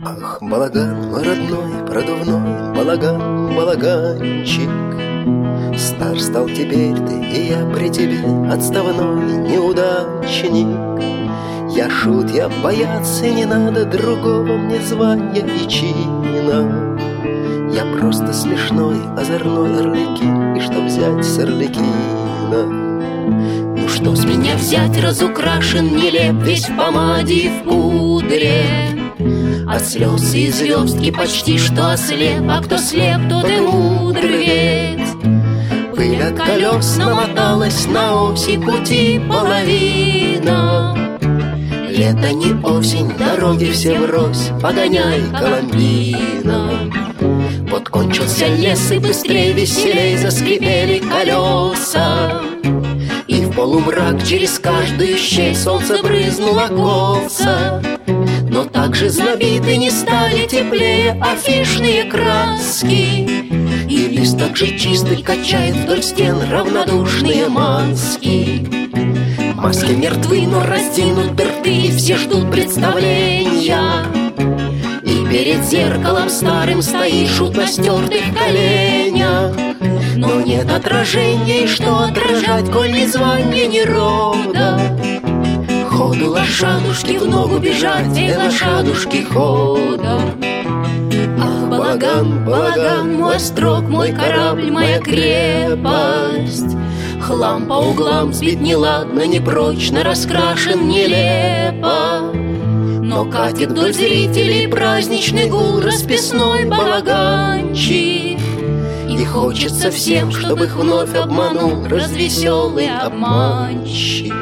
Ах, балаган, мой родной, продувной, балаган, балаганчик. Стар стал теперь ты, и я при тебе отставной неудачник. Я шут, я бояться, не надо другого мне звания и чина. Я просто смешной, озорной Арлекин, и что взять с Арлекина? Ну что с меня взять, разукрашен, нелеп, весь в помаде и в пудре. От слез и звездки почти что ослеп, а кто слеп, тот и мудр ведь. Пыль от колес намоталась на оси пути половина. Лето не осень, дороги все врозь, погоняй, Коломбина. Вот кончился лес, и быстрей, веселей заскрипели колеса. И в полумрак через каждую щель солнце брызнуло косо. Но так же знобиты не стали теплее афишные краски. И лист так же чистый качает вдоль стен равнодушные маски. Маски мертвы, но раздвинут рты, и все ждут представления. И перед зеркалом старым стоишь шут на стертых коленях. Но нет отражения, и что отражать, коль ни звания, ни рода. Ходу лошадушки в ногу бежать, и лошадушки ходом. Ах, балаган, балаган, мой острог, мой корабль, моя крепость. Хлам по углам сбит неладно, непрочно раскрашен нелепо. Но катит вдоль зрителей праздничный гул, расписной балаганчик. И хочется всем, чтобы их вновь обманул развеселый обманщик.